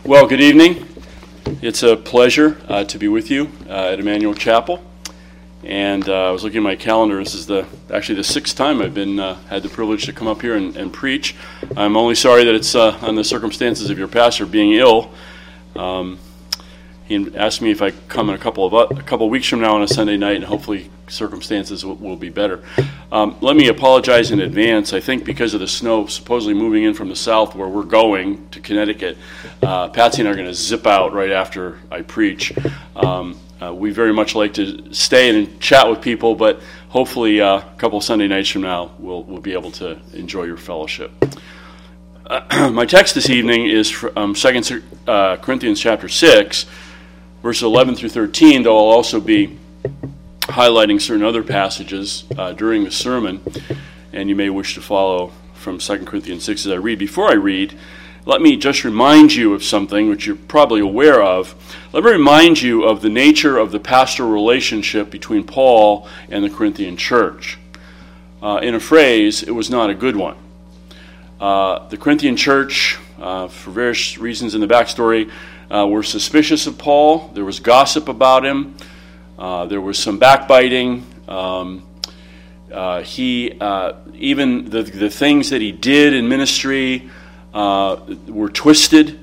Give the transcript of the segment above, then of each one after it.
Well, good evening. It's a pleasure to be with you at Emmanuel Chapel. And I was looking at my calendar. This is actually the sixth time I've had the privilege to come up here and preach. I'm only sorry that it's on the circumstances of your pastor being ill. He asked me if I come in a couple of weeks from now on a Sunday night, and hopefully circumstances will be better. Let me apologize in advance. I think because of the snow supposedly moving in from the south where we're going to Connecticut, Patsy and I are going to zip out right after I preach. We very much like to stay and chat with people, but hopefully a couple of Sunday nights from now we'll be able to enjoy your fellowship. My text this evening is from 2 Corinthians chapter 6, verses 11 through 13, though I'll also be highlighting certain other passages during the sermon, and you may wish to follow from 2 Corinthians 6 as I read. Before I read, let me just remind you of something which you're probably aware of. Let me remind you of the nature of the pastoral relationship between Paul and the Corinthian church. In a phrase, it was not a good one. The Corinthian church, for various reasons in the backstory, were suspicious of Paul. There was gossip about him. There was some backbiting. Even the things that he did in ministry were twisted.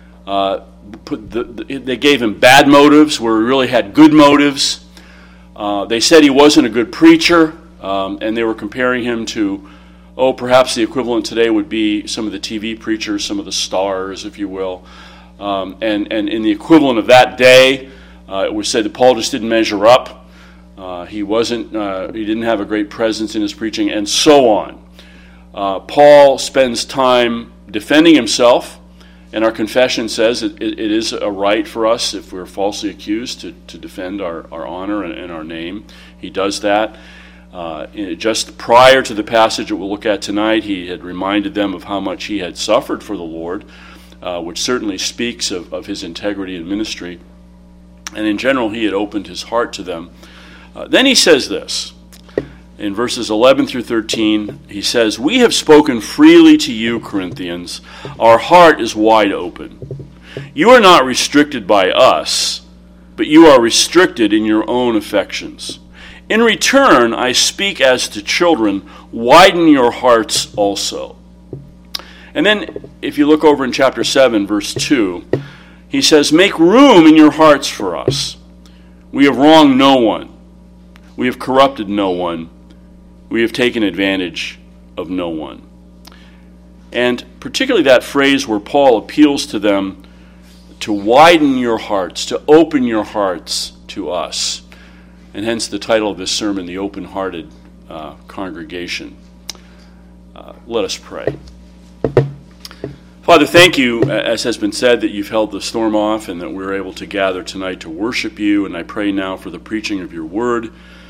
They gave him bad motives where he really had good motives. They said he wasn't a good preacher, and they were comparing him to, perhaps the equivalent today would be some of the TV preachers, some of the stars, if you will. And in the equivalent of that day, it was said that Paul just didn't measure up. He didn't have a great presence in his preaching, and so on. Paul spends time defending himself, and our confession says it is a right for us, if we're falsely accused, to defend our honor and our name. He does that. Just prior to the passage that we'll look at tonight, he had reminded them of how much he had suffered for the Lord, which certainly speaks of his integrity in ministry. And in general, he had opened his heart to them. Then he says this. In verses 11 through 13, he says, "We have spoken freely to you, Corinthians. Our heart is wide open. You are not restricted by us, but you are restricted in your own affections. In return, I speak as to children, widen your hearts also." And then, if you look over in chapter 7, verse 2, he says, "Make room in your hearts for us. We have wronged no one. We have corrupted no one. We have taken advantage of no one." And particularly that phrase where Paul appeals to them to widen your hearts, to open your hearts to us. And hence the title of this sermon, The Open-Hearted Congregation. Let us pray. Father, thank you, as has been said, that you've held the storm off and that we're able to gather tonight to worship you. And I pray now for the preaching of your word,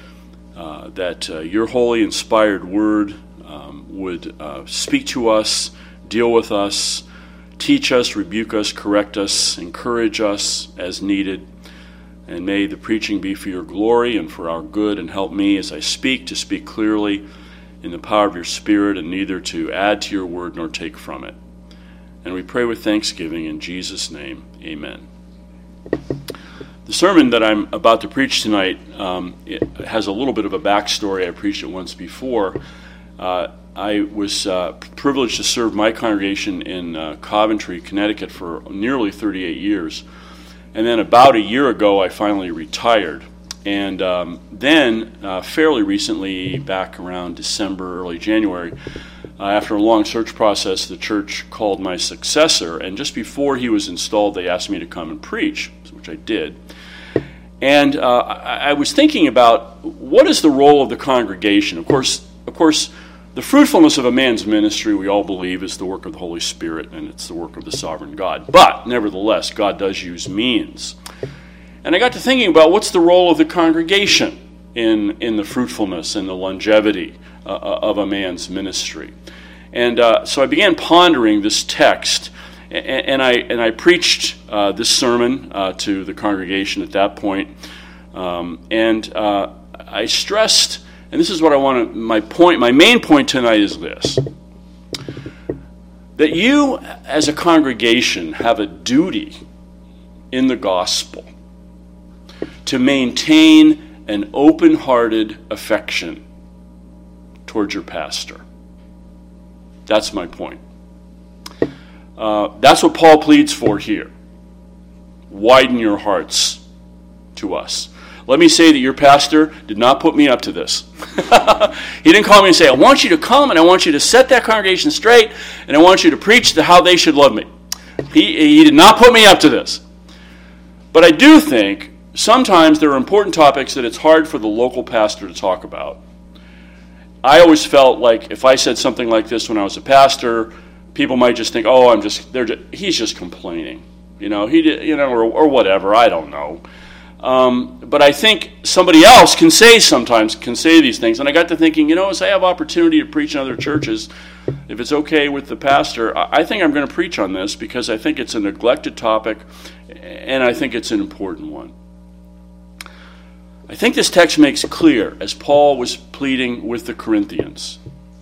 that your holy, inspired word would speak to us, deal with us, teach us, rebuke us, correct us, encourage us as needed. And may the preaching be for your glory and for our good, and help me as I speak to speak clearly in the power of your Spirit, and neither to add to your word nor take from it. And we pray with thanksgiving in Jesus' name, amen. The sermon that I'm about to preach tonight it has a little bit of a backstory. I preached it once before. I was privileged to serve my congregation in Coventry, Connecticut for nearly 38 years. And then about a year ago, I finally retired. And then, fairly recently, back around December, early January, after a long search process, the church called my successor. And just before he was installed, they asked me to come and preach, which I did. And I was thinking about what is the role of the congregation. Of course, the fruitfulness of a man's ministry, we all believe, is the work of the Holy Spirit, and it's the work of the sovereign God. But, nevertheless, God does use means. And I got to thinking about what's the role of the congregation in the fruitfulness and the longevity of a man's ministry. And so I began pondering this text, and I preached this sermon to the congregation at that point. And I stressed, and this is what I want to, my main point tonight is this. that you as a congregation have a duty in the gospel to maintain an open-hearted affection towards your pastor. That's my point. That's what Paul pleads for here. Widen your hearts to us. Let me say that your pastor did not put me up to this. He didn't call me and say, I want you to come and I want you to set that congregation straight and I want you to preach to how they should love me. He did not put me up to this. But I do think sometimes there are important topics that it's hard for the local pastor to talk about. I always felt like if I said something like this when I was a pastor, people might just think, oh, he's just complaining. Or whatever, I don't know. But I think somebody else can say these things. And I got to thinking, as I have opportunity to preach in other churches, if it's okay with the pastor, I think I'm going to preach on this because I think it's a neglected topic and I think it's an important one. I think this text makes clear, as Paul was pleading with the Corinthians,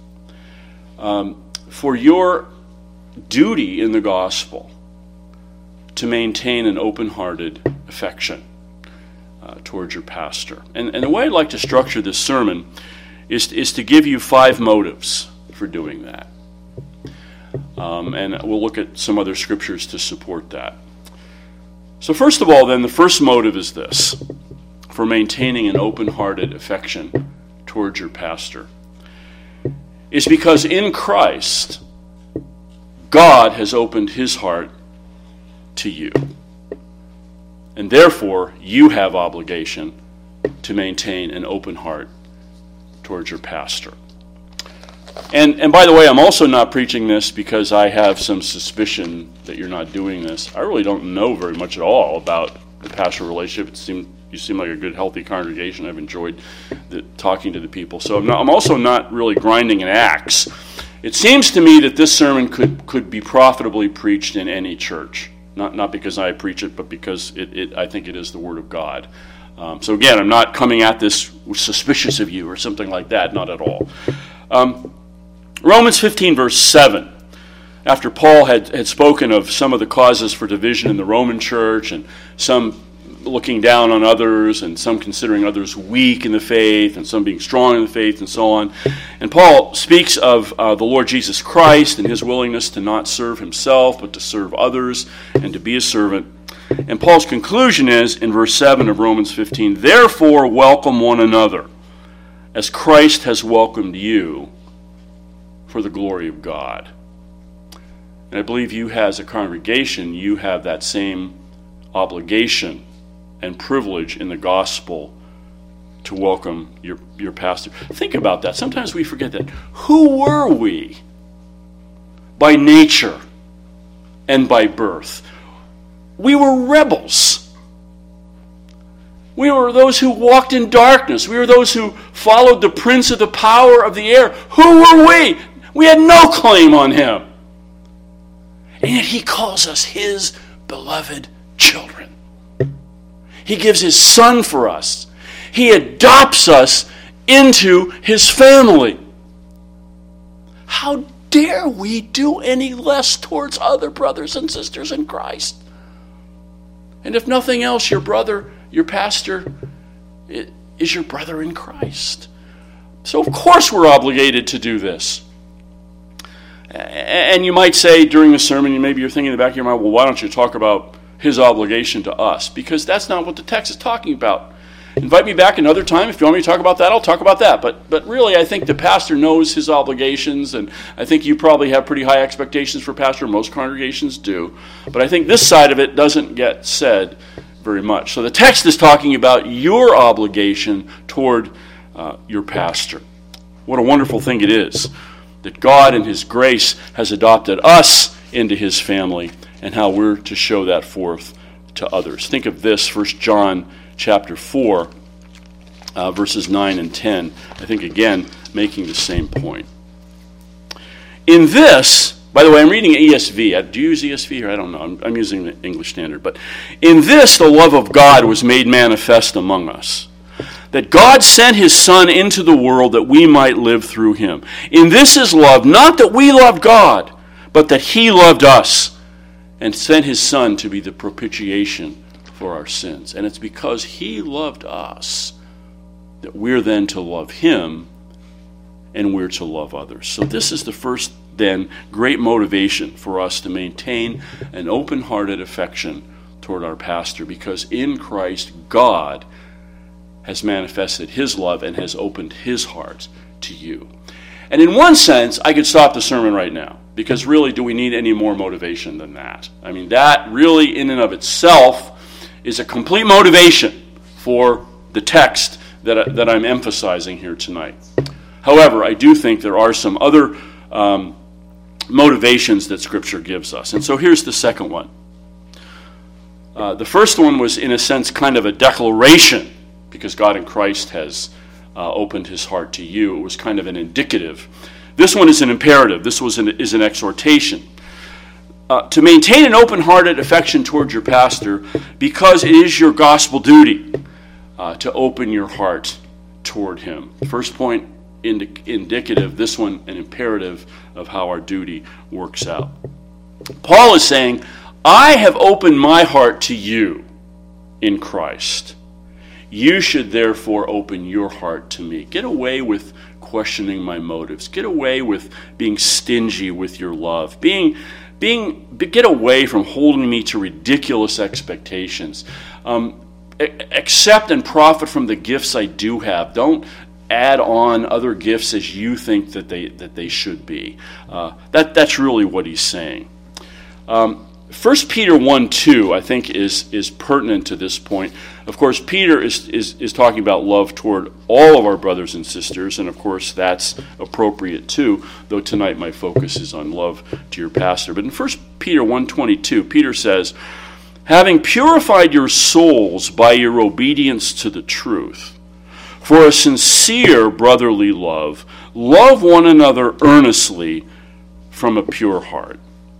for your duty in the gospel to maintain an open-hearted affection towards your pastor. And the way I'd like to structure this sermon is to give you 5 motives for doing that. And we'll look at some other scriptures to support that. So first of all, then, the first motive is this, for maintaining an open-hearted affection towards your pastor, is because in Christ, God has opened his heart to you. And therefore, you have obligation to maintain an open heart towards your pastor. And by the way, I'm also not preaching this because I have some suspicion that you're not doing this. I really don't know very much at all about the pastoral relationship. You seem like a good, healthy congregation. I've enjoyed talking to the people. So I'm also not really grinding an axe. It seems to me that this sermon could be profitably preached in any church. Not because I preach it, but because I think it is the Word of God. So again, I'm not coming at this suspicious of you or something like that, not at all. Romans 15, verse 7, after Paul had spoken of some of the causes for division in the Roman church, and some looking down on others, and some considering others weak in the faith, and some being strong in the faith, and so on. And Paul speaks of the Lord Jesus Christ and his willingness to not serve himself, but to serve others and to be a servant. And Paul's conclusion is, in verse 7 of Romans 15, therefore welcome one another, as Christ has welcomed you for the glory of God. And I believe you as a congregation, you have that same obligation and privilege in the gospel to welcome your pastor. Think about that. Sometimes we forget that. Who were we by nature and by birth? We were rebels. We were those who walked in darkness. We were those who followed the prince of the power of the air. Who were we? We had no claim on him. And yet he calls us his beloved children. He gives his son for us. He adopts us into his family. How dare we do any less towards other brothers and sisters in Christ? And if nothing else, your brother, your pastor, is your brother in Christ. So of course we're obligated to do this. And you might say during the sermon, maybe you're thinking in the back of your mind, well, why don't you talk about his obligation to us? Because that's not what the text is talking about. Invite me back another time. If you want me to talk about that, I'll talk about that. But really, I think the pastor knows his obligations, and I think you probably have pretty high expectations for pastor. Most congregations do. But I think this side of it doesn't get said very much. So the text is talking about your obligation toward your pastor. What a wonderful thing it is that God in his grace has adopted us into his family, and how we're to show that forth to others. Think of this, 1 John chapter 4, verses 9 and 10. I think, again, making the same point. In this, by the way, I'm reading ESV. Do you use ESV here? I don't know. I'm using the English Standard. But in this, the love of God was made manifest among us, that God sent his Son into the world that we might live through him. In this is love, not that we loved God, but that he loved us and sent his Son to be the propitiation for our sins. And it's because he loved us that we're then to love him and we're to love others. So this is the first, then, great motivation for us to maintain an open-hearted affection toward our pastor, because in Christ, God has manifested his love and has opened his heart to you. And in one sense, I could stop the sermon right now, because really, do we need any more motivation than that? I mean, that really in and of itself is a complete motivation for the text that I'm emphasizing here tonight. However, I do think there are some other motivations that Scripture gives us. And so here's the second one. The first one was, in a sense, kind of a declaration, because God in Christ has opened his heart to you. It was kind of an indicative. This one is an imperative. This is an exhortation. To maintain an open-hearted affection towards your pastor, because it is your gospel duty to open your heart toward him. First point, indicative. This one, an imperative of how our duty works out. Paul is saying, I have opened my heart to you in Christ. You should therefore open your heart to me. Get away with questioning my motives. Get away with being stingy with your love. Get away from holding me to ridiculous expectations. Accept and profit from the gifts I do have. Don't add on other gifts as you think that they should be. That's really what he's saying. 1 Peter 1:2, I think, is pertinent to this point. Of course, Peter is talking about love toward all of our brothers and sisters, and of course that's appropriate too, though tonight my focus is on love to your pastor. But in 1 Peter 1:22, Peter says, having purified your souls by your obedience to the truth, for a sincere brotherly love, love one another earnestly from a pure heart.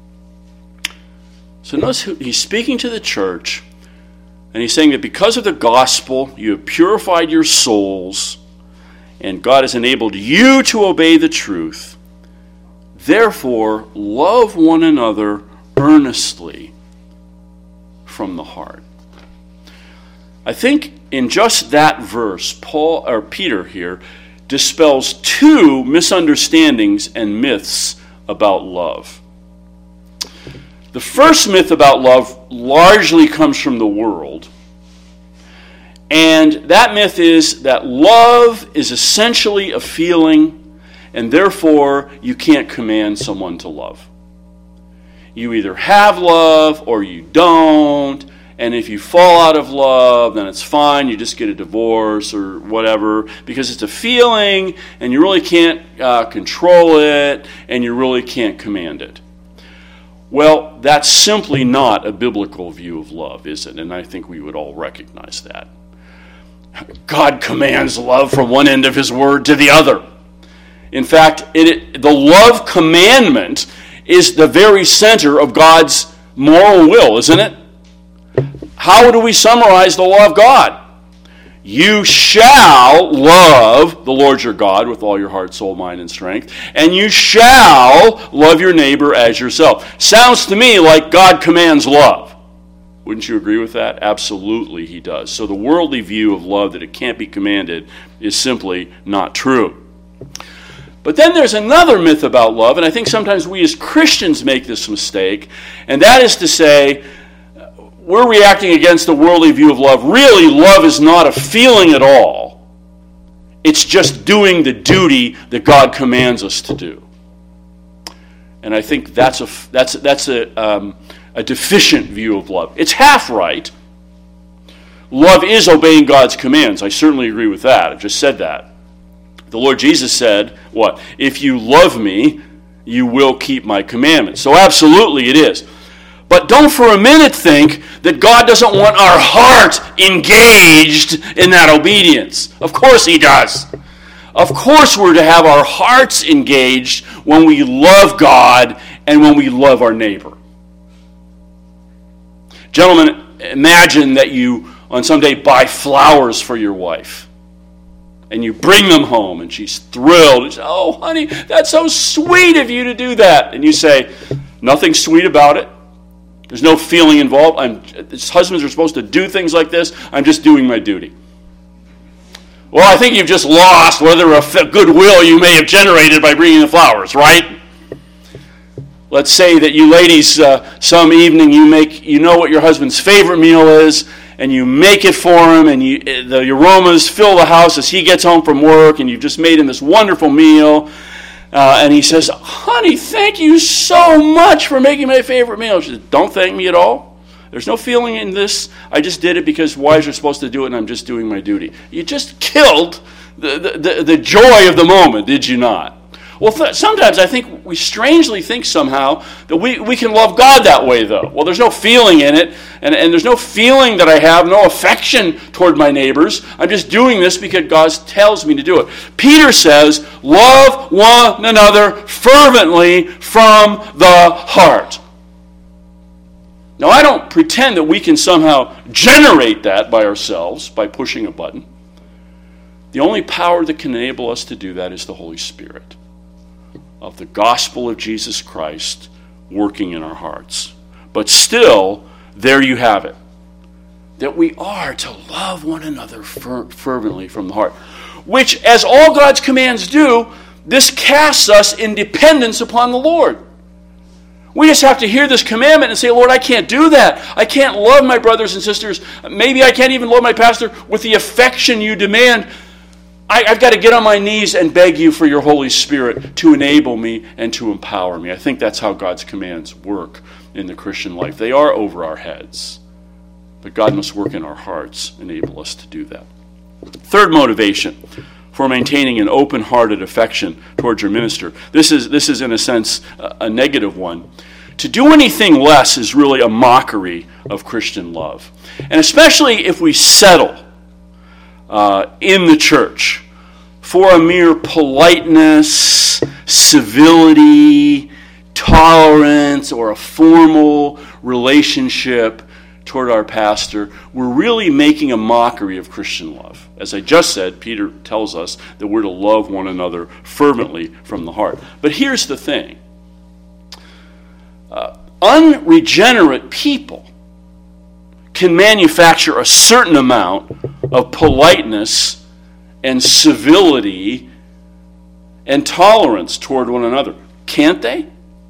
So notice he's speaking to the church, and he's saying that because of the gospel, you have purified your souls, and God has enabled you to obey the truth. Therefore, love one another earnestly from the heart. I think in just that verse, Peter here dispels two misunderstandings and myths about love. The first myth about love largely comes from the world. And that myth is that love is essentially a feeling, and therefore you can't command someone to love. You either have love or you don't, and if you fall out of love, then it's fine, you just get a divorce or whatever, because it's a feeling, and you really can't control it, and you really can't command it. Well, that's simply not a biblical view of love, is it? And I think we would all recognize that. God commands love from one end of his word to the other. In fact, the love commandment is the very center of God's moral will, isn't it? How do we summarize the law of God? You shall love the Lord your God with all your heart, soul, mind, and strength, and you shall love your neighbor as yourself. Sounds to me like God commands love. Wouldn't you agree with that? Absolutely, he does. So the worldly view of love that it can't be commanded is simply not true. But then there's another myth about love, and I think sometimes we as Christians make this mistake, and that is to say, we're reacting against the worldly view of love. Really, love is not a feeling at all. It's just doing the duty that God commands us to do. And I think that's a deficient view of love. It's half right. Love is obeying God's commands. I certainly agree with that. I've just said that. The Lord Jesus said, what? If you love me, you will keep my commandments. So absolutely it is. But don't for a minute think that God doesn't want our heart engaged in that obedience. Of course he does. Of course we're to have our hearts engaged when we love God and when we love our neighbor. Gentlemen, imagine that you on some day buy flowers for your wife. And you bring them home and she's thrilled. You say, oh, honey, that's so sweet of you to do that. And you say, Nothing sweet about it. There's no feeling involved. Husbands are supposed to do things like this. I'm just doing my duty. Well, I think you've just lost whether a goodwill you may have generated by bringing the flowers, right? Let's say that you ladies, some evening you know what your husband's favorite meal is, and you make it for him, and the aromas fill the house as he gets home from work, and you've just made him this wonderful meal. And he says, honey, thank you so much for making my favorite meal. She says, don't thank me at all. There's no feeling in this. I just did it because wives are supposed to do it, and I'm just doing my duty. You just killed the joy of the moment, did you not? Well, sometimes I think we strangely think somehow that we can love God that way, though. Well, there's no feeling in it, and there's no feeling that I have, no affection toward my neighbors. I'm just doing this because God tells me to do it. Peter says, love one another fervently from the heart. Now, I don't pretend that we can somehow generate that by ourselves, by pushing a button. The only power that can enable us to do that is the Holy Spirit of the gospel of Jesus Christ working in our hearts. But still, there you have it. That we are to love one another fervently from the heart. Which, as all God's commands do, this casts us in dependence upon the Lord. We just have to hear this commandment and say, Lord, I can't do that. I can't love my brothers and sisters. Maybe I can't even love my pastor with the affection you demand. I've got to get on my knees and beg you for your Holy Spirit to enable me and to empower me. I think that's how God's commands work in the Christian life. They are over our heads, but God must work in our hearts, enable us to do that. Third motivation for maintaining an open-hearted affection towards your minister. This is in a sense a negative one. To do anything less is really a mockery of Christian love. And especially if we settle in the church for a mere politeness, civility, tolerance, or a formal relationship toward our pastor, we're really making a mockery of Christian love. As I just said, Peter tells us that we're to love one another fervently from the heart. But here's the thing. Unregenerate people can manufacture a certain amount of politeness and civility and tolerance toward one another. Can't they?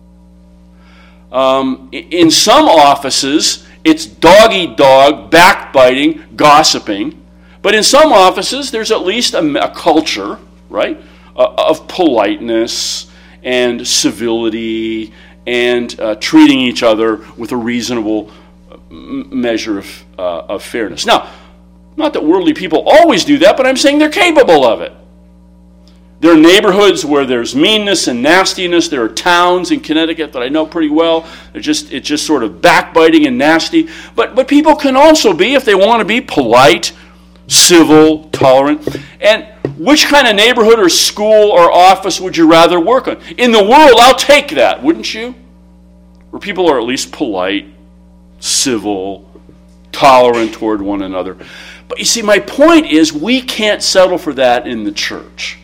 In some offices, it's dog-eat-dog, backbiting, gossiping. But in some offices, there's at least a culture, right, of politeness and civility and treating each other with a reasonable measure of fairness. Now, not that worldly people always do that, but I'm saying they're capable of it. There are neighborhoods where there's meanness and nastiness. There are towns in Connecticut that I know pretty well. It's just sort of backbiting and nasty. But people can also be, if they want to be, polite, civil, tolerant. And which kind of neighborhood or school or office would you rather work on? In the world, I'll take that, wouldn't you? Where people are at least polite, civil, tolerant toward one another. But you see, my point is we can't settle for that in the church.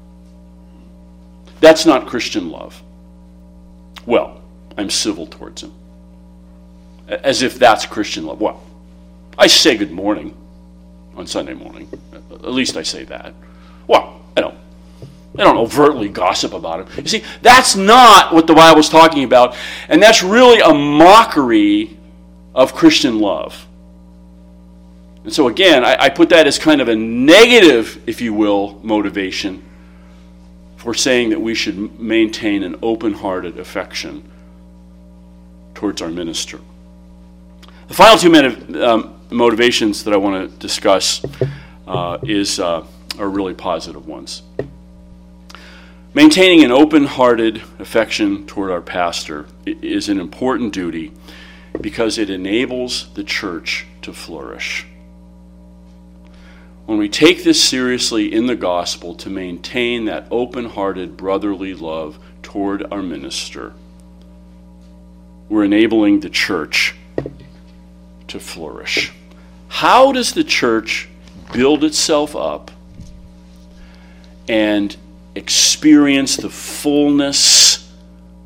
That's not Christian love. Well, I'm civil towards him. As if that's Christian love. Well, I say good morning on Sunday morning. At least I say that. Well, I don't overtly gossip about him. You see, that's not what the Bible's talking about. And that's really a mockery of Christian love. And so again, I put that as kind of a negative, if you will, motivation for saying that we should maintain an open-hearted affection towards our minister. The final two motivations that I want to discuss are really positive ones. Maintaining an open-hearted affection toward our pastor is an important duty because it enables the church to flourish. When we take this seriously in the gospel to maintain that open-hearted brotherly love toward our minister, we're enabling the church to flourish. How does the church build itself up and experience the fullness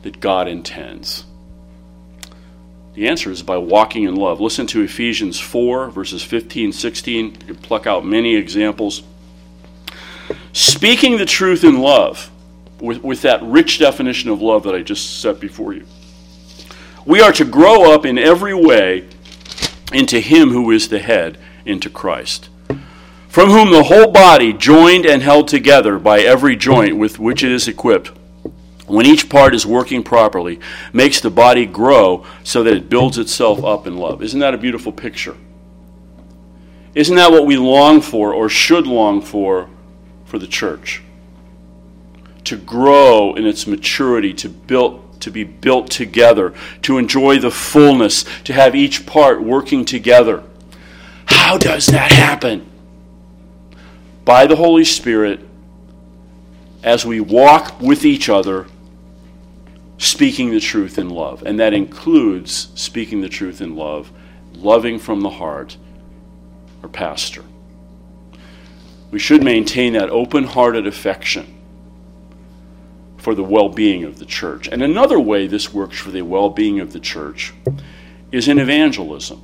that God intends? The answer is by walking in love. Listen to Ephesians 4, verses 15, 16. You can pluck out many examples. Speaking the truth in love, with that rich definition of love that I just set before you. We are to grow up in every way into Him who is the head, into Christ, from whom the whole body, joined and held together by every joint with which it is equipped, when each part is working properly, makes the body grow so that it builds itself up in love. Isn't that a beautiful picture? Isn't that what we long for, or should long for the church? To grow in its maturity, to be built together, to enjoy the fullness, to have each part working together. How does that happen? By the Holy Spirit, as we walk with each other, speaking the truth in love. And that includes speaking the truth in love, loving from the heart, our pastor. We should maintain that open-hearted affection for the well-being of the church. And another way this works for the well-being of the church is in evangelism.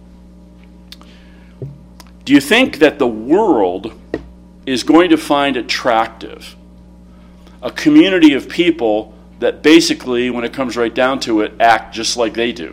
Do you think that the world is going to find attractive a community of people that basically, when it comes right down to it, act just like they do?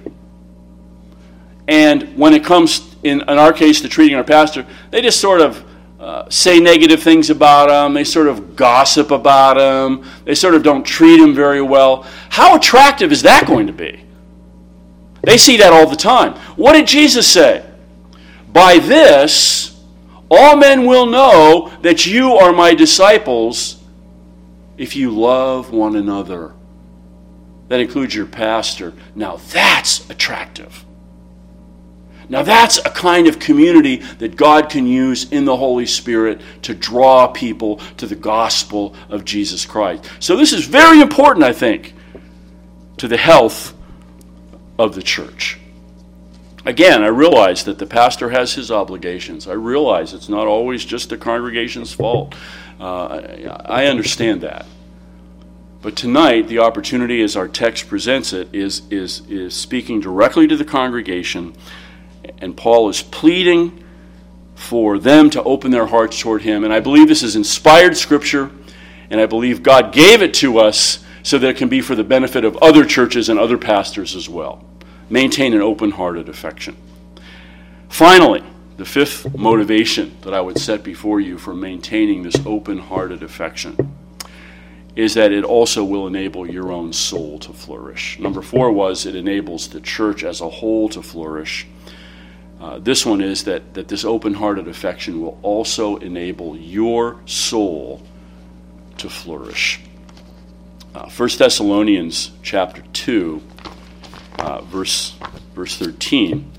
And when it comes, in our case, to treating our pastor, they just sort of say negative things about him. They sort of gossip about him. They sort of don't treat him very well. How attractive is that going to be? They see that all the time. What did Jesus say? By this, all men will know that you are my disciples if you love one another. That includes your pastor. Now that's attractive. Now that's a kind of community that God can use in the Holy Spirit to draw people to the gospel of Jesus Christ. So this is very important, I think, to the health of the church. Again, I realize that the pastor has his obligations. I realize it's not always just the congregation's fault. I understand that. But tonight, the opportunity, as our text presents it, is speaking directly to the congregation. And Paul is pleading for them to open their hearts toward him. And I believe this is inspired scripture, and I believe God gave it to us so that it can be for the benefit of other churches and other pastors as well. Maintain an open-hearted affection. Finally, the fifth motivation that I would set before you for maintaining this open-hearted affection is that it also will enable your own soul to flourish. Number 4 was it enables the church as a whole to flourish. This one is that this open-hearted affection will also enable your soul to flourish. 1 Thessalonians chapter 2, verse 13.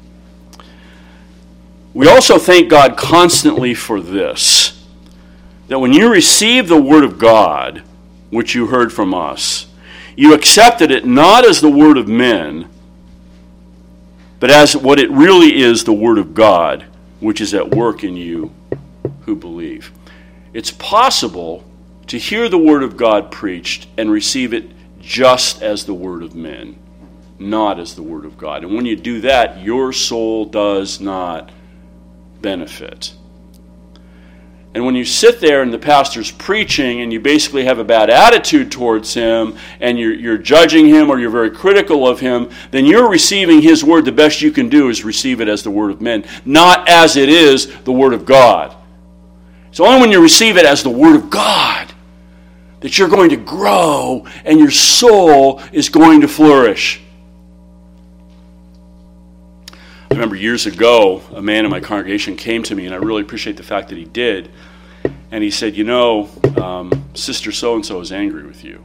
We also thank God constantly for this, that when you received the word of God, which you heard from us, you accepted it not as the word of men, but as what it really is, the word of God, which is at work in you who believe. It's possible to hear the word of God preached and receive it just as the word of men, not as the word of God. And when you do that, your soul does not benefit. And when you sit there and the pastor's preaching and you basically have a bad attitude towards him and you're judging him or you're very critical of him, then you're receiving his word. The best you can do is receive it as the word of men, not as it is the word of God. It's only when you receive it as the word of God that you're going to grow and your soul is going to flourish. I remember years ago, a man in my congregation came to me, and I really appreciate the fact that he did. And he said, Sister so-and-so is angry with you.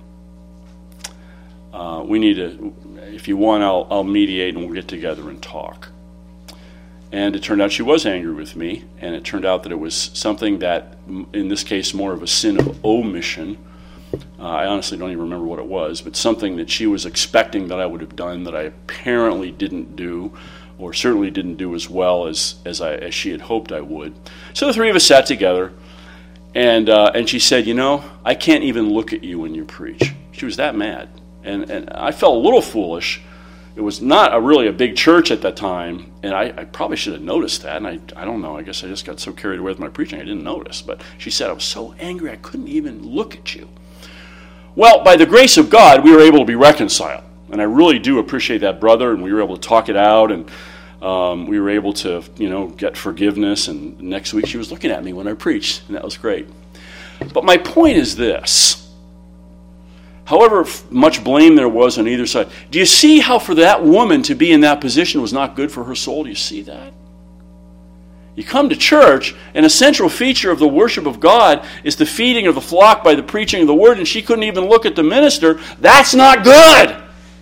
We need to, if you want, I'll mediate and we'll get together and talk. And it turned out she was angry with me, and it turned out that it was something that, in this case, more of a sin of omission. I honestly don't even remember what it was, but something that she was expecting that I would have done that I apparently didn't do, or certainly didn't do as well as she had hoped I would. So the three of us sat together, and she said, I can't even look at you when you preach. She was that mad. And I felt a little foolish. It was not really a big church at that time, and I probably should have noticed that, and I don't know, I guess I just got so carried away with my preaching I didn't notice. But she said, I was so angry I couldn't even look at you. Well, by the grace of God, we were able to be reconciled. And I really do appreciate that, brother, and we were able to talk it out, and we were able to, get forgiveness. And next week she was looking at me when I preached, and that was great. But my point is this. However much blame there was on either side, do you see how for that woman to be in that position was not good for her soul? Do you see that? You come to church, and a central feature of the worship of God is the feeding of the flock by the preaching of the word, and she couldn't even look at the minister. That's not good!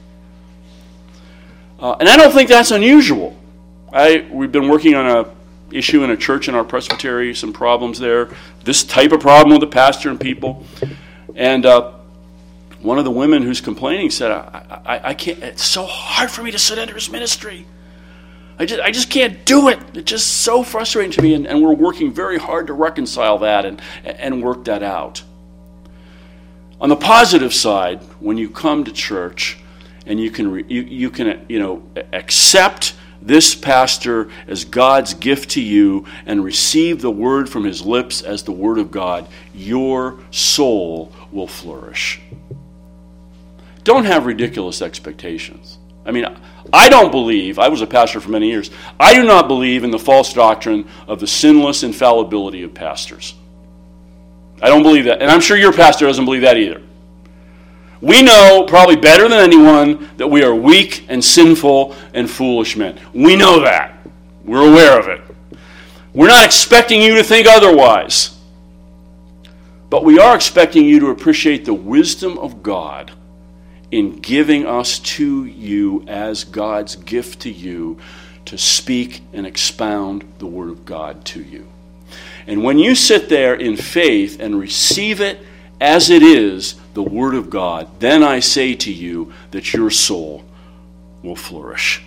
And I don't think that's unusual. We've been working on an issue in a church in our presbytery, some problems there. This type of problem with the pastor and people. And one of the women who's complaining said, I can't, it's so hard for me to sit under his ministry. I just can't do it. It's just so frustrating to me. And we're working very hard to reconcile that and work that out. On the positive side, when you come to church, and you can accept this pastor as God's gift to you and receive the word from his lips as the word of God, your soul will flourish. Don't have ridiculous expectations. I mean, I don't believe, I was a pastor for many years, I do not believe in the false doctrine of the sinless infallibility of pastors. I don't believe that. And I'm sure your pastor doesn't believe that either. We know probably better than anyone that we are weak and sinful and foolish men. We know that. We're aware of it. We're not expecting you to think otherwise. But we are expecting you to appreciate the wisdom of God in giving us to you as God's gift to you to speak and expound the Word of God to you. And when you sit there in faith and receive it as it is, the Word of God, then I say to you that your soul will flourish.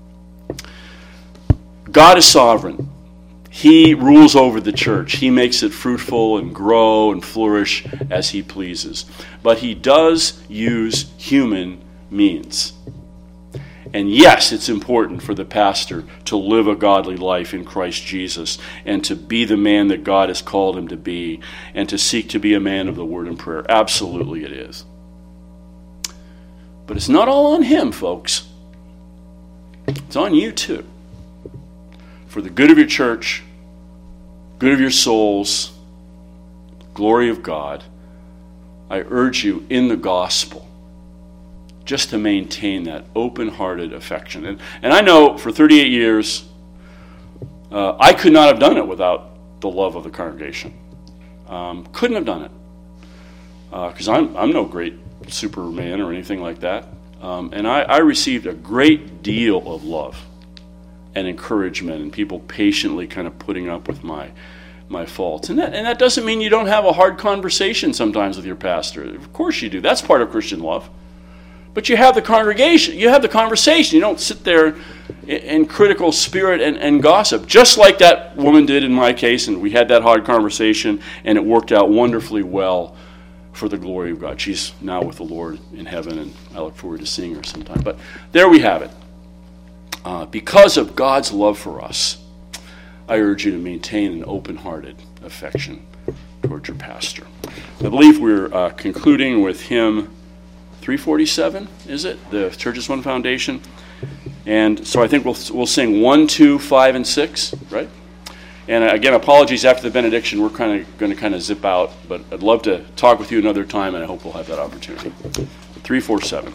God is sovereign. He rules over the church. He makes it fruitful and grow and flourish as He pleases. But He does use human means. And yes, it's important for the pastor to live a godly life in Christ Jesus and to be the man that God has called him to be and to seek to be a man of the word and prayer. Absolutely it is. But it's not all on him, folks. It's on you too. For the good of your church, good of your souls, glory of God, I urge you in the gospel just to maintain that open-hearted affection. And I know for 38 years, I could not have done it without the love of the congregation. Couldn't have done it. Because I'm no great Superman or anything like that. And I received a great deal of love and encouragement and people patiently kind of putting up with my faults. And that doesn't mean you don't have a hard conversation sometimes with your pastor. Of course you do. That's part of Christian love. But you have the congregation, you have the conversation. You don't sit there in critical spirit and gossip, just like that woman did in my case, and we had that hard conversation, and it worked out wonderfully well for the glory of God. She's now with the Lord in heaven, and I look forward to seeing her sometime. But there we have it. Because of God's love for us, I urge you to maintain an open-hearted affection towards your pastor. I believe we're concluding with hymn 347, is it? The Church's One Foundation. And so I think we'll sing 1, 2, 5, and 6, right? And again, apologies after the benediction. We're going to zip out, but I'd love to talk with you another time, and I hope we'll have that opportunity. 347.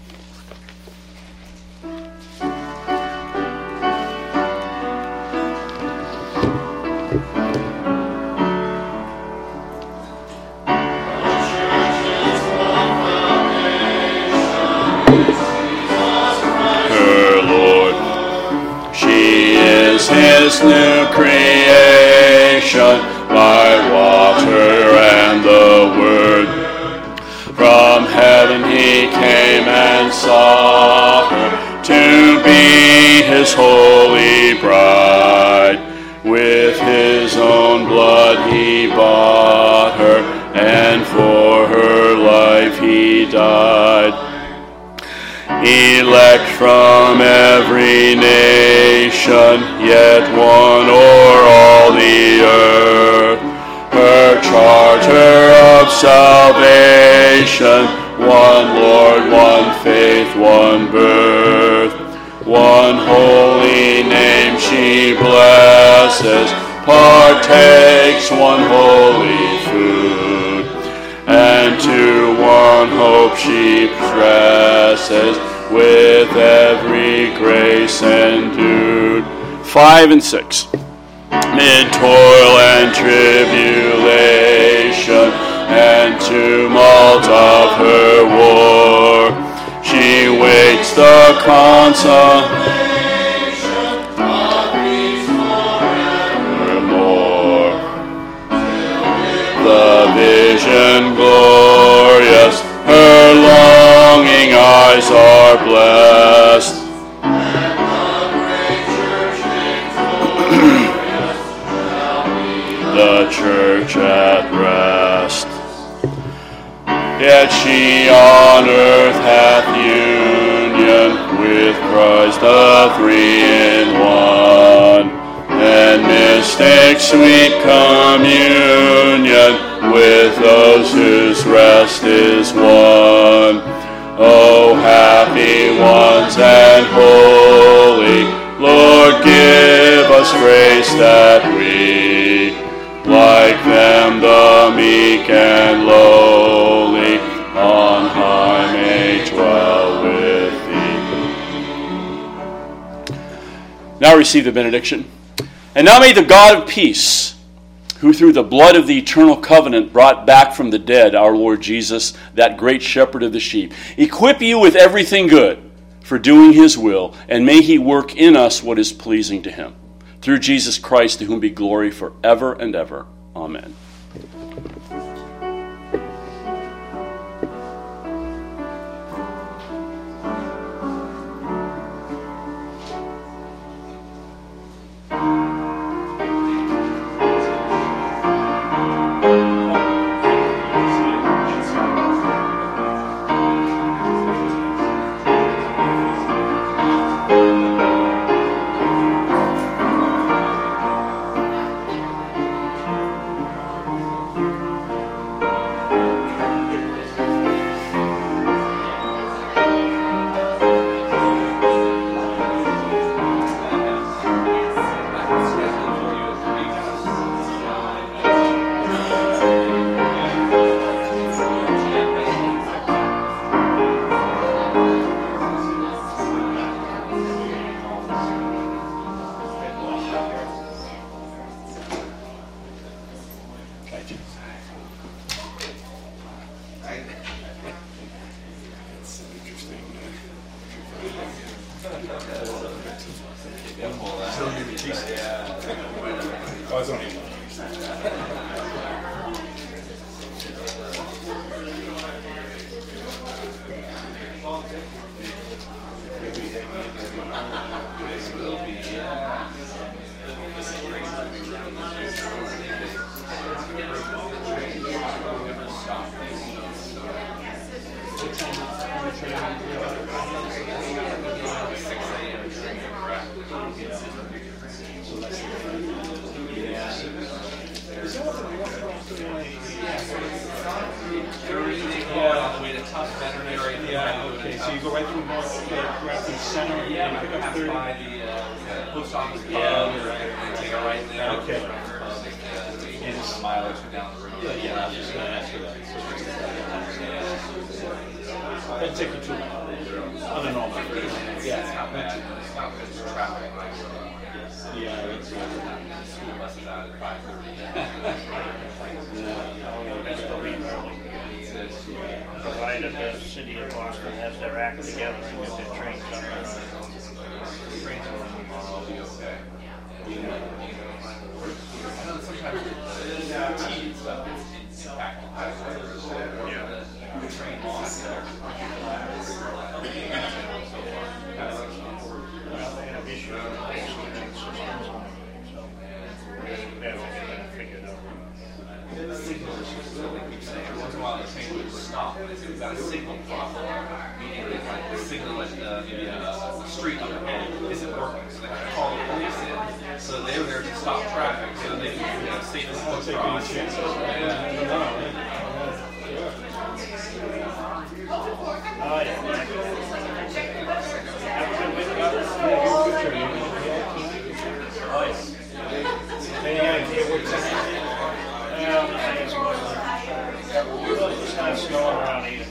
His new creation by water and the word. From heaven he came and saw her to be his holy bride. With his own blood he bought her, and for her life he died. elect from every nation, yet one o'er all the earth. Her charter of salvation, one Lord, one faith, one birth. One holy name she blesses, partakes one holy food, and to one hope she presses, with every grace endued. 5 and 6. Mid toil and tribulation and tumult of her war, she waits the consummation of these forevermore. The vision glorious, her longing eyes are blessed. The church at rest. Yet she on earth hath union with Christ, the three-in-one, and mystic sweet communion with those whose rest is won. O happy ones and holy, Lord, give us grace that we, like them, the meek and lowly, on high may dwell with thee. Now receive the benediction. And now may the God of peace, who through the blood of the eternal covenant brought back from the dead our Lord Jesus, that great shepherd of the sheep, equip you with everything good for doing his will, and may he work in us what is pleasing to him. Through Jesus Christ, to whom be glory forever and ever. Amen. Provided the city of Boston has their act together and get their trains up and trains will be okay. I know sometimes tea stuff is impactful. Yeah. The train lost there. Well, they have issues with the systems, so they're going to figure it out. Once in a while the train would stop. We've got a signal problem, meaning that like the signal at maybe a street up ahead isn't working, so they have to call the police in. So they were there to stop traffic so they can safely cross. Any idea what's in it? Well, it's not snowing around either.